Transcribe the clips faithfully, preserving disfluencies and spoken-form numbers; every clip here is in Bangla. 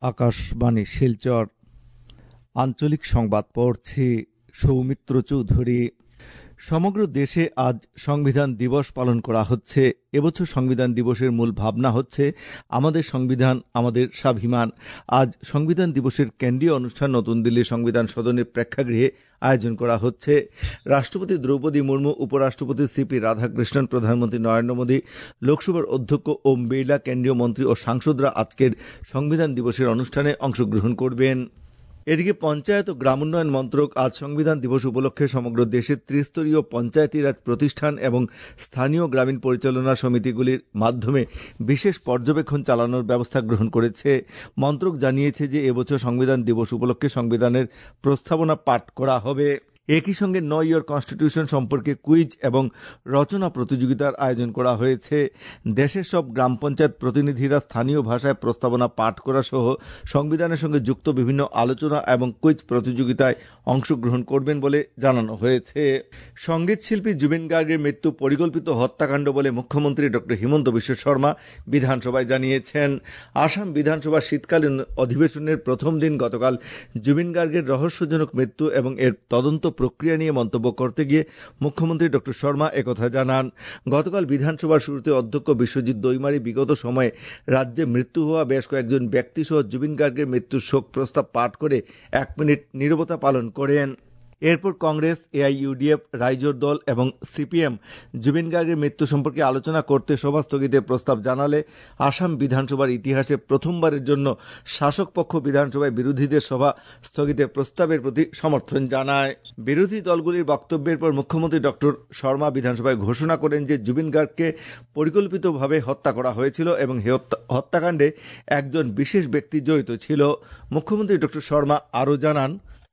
আকাশবাণী শিলচর আঞ্চলিক সংবাদ পড়ছি সৌমিত্র চৌধুরী। সমগ্র দেশে আজ সংবিধান দিবস পালন করা হচ্ছে। এবছর সংবিধান দিবসের মূল ভাবনা হচ্ছে আমাদের সংবিধান আমাদের স্বাভিমান। আজ সংবিধান দিবসের কেন্দ্রীয় অনুষ্ঠান নতুন দিল্লির সংবিধান সদনের প্রেক্ষাগৃহে আয়োজন করা হচ্ছে। রাষ্ট্রপতি দ্রৌপদী মুর্মু, উপরাষ্ট্রপতি সিপি রাধাকৃষ্ণন, প্রধানমন্ত্রী নরেন্দ্র মোদী, লোকসভার অধ্যক্ষ ওম বিড়লা, কেন্দ্রীয় মন্ত্রী ও সাংসদরা আজকের সংবিধান দিবসের অনুষ্ঠানে অংশগ্রহণ করবেন। এদিকে পঞ্চায়েত ও গ্রামোন্নয়ন মন্ত্রক আজ সংবিধান দিবস উপলক্ষে সমগ্র দেশে ত্রিস্তরীয় পঞ্চায়েতি রাজ প্রতিষ্ঠান এবং স্থানীয় গ্রামীণ পরিচালনা সমিতিগুলির মাধ্যমে বিশেষ পর্যবেক্ষণ চালানোর ব্যবস্থা গ্রহণ করেছে। মন্ত্রক জানিয়েছে যে এবছর সংবিধান দিবস উপলক্ষে সংবিধানের প্রস্তাবনা পাঠ করা হবে। একই সঙ্গে নো ইয়র কনস্টিটিউশন সম্পর্কে কুইজ এবং রচনা প্রতিযোগিতার আয়োজন করা হয়েছে। দেশের সব গ্রাম পঞ্চায়েত প্রতিনিধিরা স্থানীয় ভাষায় প্রস্তাবনা পাঠ করা সহ সংবিধানের সঙ্গে যুক্ত বিভিন্ন আলোচনা এবং কুইজ প্রতিযোগিতায় অংশগ্রহণ করবেন বলে জানানো হয়েছে। সঙ্গীত শিল্পী জুবিন গার্গের মৃত্যু পরিকল্পিত হত্যাকাণ্ড বলে মুখ্যমন্ত্রী ডক্টর হিমন্ত বিশ্ব শর্মা বিধানসভায় জানিয়েছেন। আসাম বিধানসভার শীতকালীন অধিবেশনের প্রথম দিন গতকাল জুবিন গার্গের রহস্যজনক মৃত্যু এবং এর তদন্ত প্রক্রিয়া নিয়ে মন্তব্য করতে গিয়ে মুখ্যমন্ত্রী ডক্টর শর্মা একথা জানান। গতকাল বিধানসভার শুরুতে অধ্যক্ষ বিশ্বজিৎ দৈমারি বিগত সময়ে রাজ্যে মৃত্যু হওয়া বেশ কয়েকজন ব্যক্তি সহ জুবিন গার্গের মৃত্যুর শোক প্রস্তাব পাঠ করে এক মিনিট নীরবতা পালন করেন। এরপর কংগ্রেস, এআইইউডিএফ, রাইজোর দল এবং সিপিএম জুবিন গার্গের মৃত্যু সম্পর্কে আলোচনা করতে সভা স্থগিতের প্রস্তাব জানালে আসাম বিধানসভার ইতিহাসে প্রথমবারের জন্য শাসক পক্ষ বিধানসভায় বিরোধীদের সভা স্থগিতের প্রস্তাবের প্রতি সমর্থন জানায়। বিরোধী দলগুলির বক্তব্যের পর মুখ্যমন্ত্রী ডক্টর শর্মা বিধানসভায় ঘোষণা করেন যে জুবিন গার্গকে পরিকল্পিতভাবে হত্যা করা হয়েছিল এবং হত্যাকাণ্ডে একজন বিশেষ ব্যক্তি জড়িত ছিল। মুখ্যমন্ত্রী ডক্টর শর্মা আরও জানান,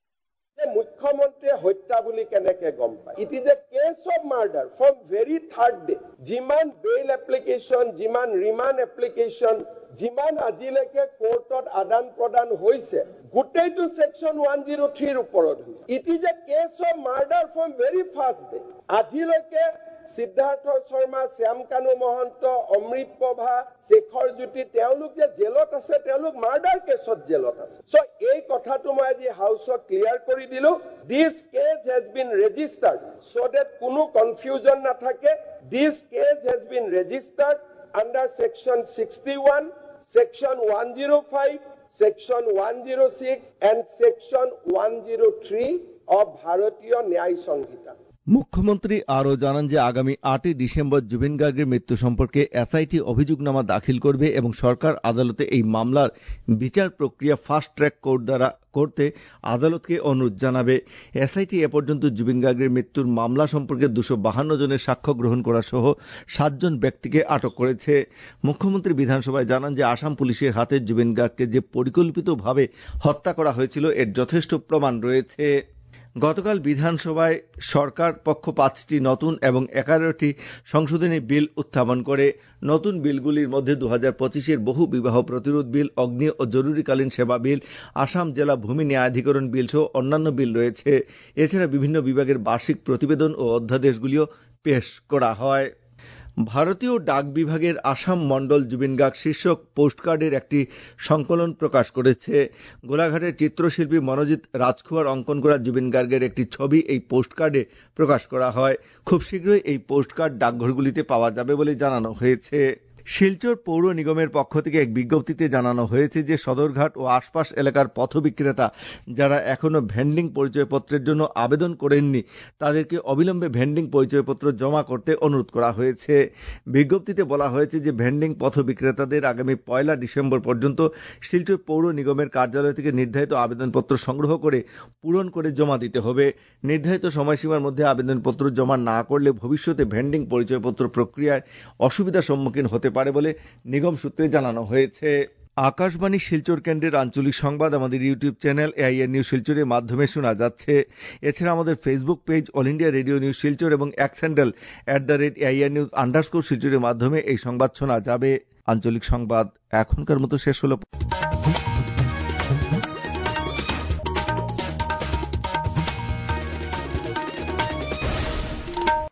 মুখ্যমন্ত্রী হত্যা বুলি কেনেকে গম পায়? It is a case of murder from very third day. যিমান বেইল এপ্লিকেশন, যিমান রিমান্ড এপ্লিকেশন, যিমান আজিলৈকে কোর্টত আদান প্ৰদান হৈছে, গোটেইটো সেকশন ওৱান জিৰ' থ্ৰীৰ ওপৰত হৈছে। It is a case of murder from very first day. আজিলৈকে সিদ্ধাৰ্থ শৰ্মা, শ্যাম কানু মহন্ত, অমৃত প্ৰভা, শেখৰ জ্যোতি তেওঁলোক যে জেলত আছে, তেওঁলোক মাৰ্ডাৰ কেছত জেলত আছে। চ' এই কথাটো মই আজি হাউচত ক্লিয়াৰ কৰি দিলো। This case has been registered so' that কোনো কনফিউজন নাথাকে। This case has been registered under section sixty one, section one zero' five, section one zero' six and section one zero' three of Bharatiya Nyaya সংহিতা। মুখ্যমন্ত্রী আরও জানান যে আগামী আটই ডিসেম্বর জুবিন গার্গের মৃত্যু সম্পর্কে এসআইটি অভিযোগনামা দাখিল করবে এবং সরকার আদালতে এই মামলার বিচার প্রক্রিয়া ফাস্ট ট্র্যাক কোর্ট দ্বারা করতে আদালতকে অনুরোধ জানাবে। এসআইটি এ পর্যন্ত জুবিন গার্গের মৃত্যুর মামলা সম্পর্কে দুশো বাহান্ন জনের সাক্ষ্য গ্রহণ করা সহ সাতজন ব্যক্তিকে আটক করেছে। মুখ্যমন্ত্রী বিধানসভায় জানান যে আসাম পুলিশের হাতে জুবিন গার্গকে যে পরিকল্পিতভাবে হত্যা করা হয়েছিল এর যথেষ্ট প্রমাণ রয়েছে। গতকাল বিধানসভায় সরকার পক্ষ পাঁচটি নতুন এবং এগারোটি সংশোধনী বিল উত্থাপন করে। নতুন বিলগুলির মধ্যে দু হাজার পঁচিশের বহু বিবাহ প্রতিরোধ বিল, অগ্নি ও জরুরিকালীন সেবা বিল, আসাম জেলা ভূমি ন্যায়াধিকরণ বিল সহ অন্যান্য বিল রয়েছে। এছাড়া বিভিন্ন বিভাগের বার্ষিক প্রতিবেদন ও অধ্যাদেশগুলিও পেশ করা হয়। ভারতীয় ডাক বিভাগের আসাম মন্ডল জুবিন গার্গ শীর্ষক পোস্টকার্ডের একটি সংকলন প্রকাশ করেছে। গোলাঘাটের চিত্রশিল্পী মনোজিৎ রাজখুয়ার অঙ্কন করা জুবিন গার্গের একটি ছবি এই পোস্টকার্ডে প্রকাশ করা হয়। খুব শীঘ্রই এই পোস্টকার্ড ডাকঘরগুলিতে পাওয়া যাবে বলে জানানো হয়েছে। শিলচর পৌর নিগমের পক্ষ থেকে এক বিজ্ঞপ্তিতে জানানো হয়েছে যে সদরঘাট ও আশপাশ এলাকার পথ বিক্রেতা যারা এখনও ভেন্ডিং পরিচয়পত্রের জন্য আবেদন করেননি তাদেরকে অবিলম্বে ভেন্ডিং পরিচয়পত্র জমা করতে অনুরোধ করা হয়েছে। বিজ্ঞপ্তিতে বলা হয়েছে যে ভেন্ডিং পথ বিক্রেতাদের আগামী পয়লা ডিসেম্বর পর্যন্ত শিলচর পৌর নিগমের কার্যালয় থেকে নির্ধারিত আবেদনপত্র সংগ্রহ করে পূরণ করে জমা দিতে হবে। নির্ধারিত সময়সীমার মধ্যে আবেদনপত্র জমা না করলে ভবিষ্যতে ভেন্ডিং পরিচয়পত্র প্রক্রিয়ায় অসুবিধার সম্মুখীন হতে পারে বলে নিগম সূত্রে জানানো হয়েছে। আকাশবাণী শিলচর কেন্দ্রের আঞ্চলিক সংবাদ আমাদের ইউটিউব চ্যানেল এআইআর নিউজ শিলচরের মাধ্যমে শোনা যাচ্ছে। এছাড়া আমাদের Facebook page All India Radio News Silchar এবং X handle at the rate AIR News underscore শিলচরের মাধ্যমে এই সংবাদ শোনা যাবে। আঞ্চলিক সংবাদ এখনকার মতো শেষ হলো।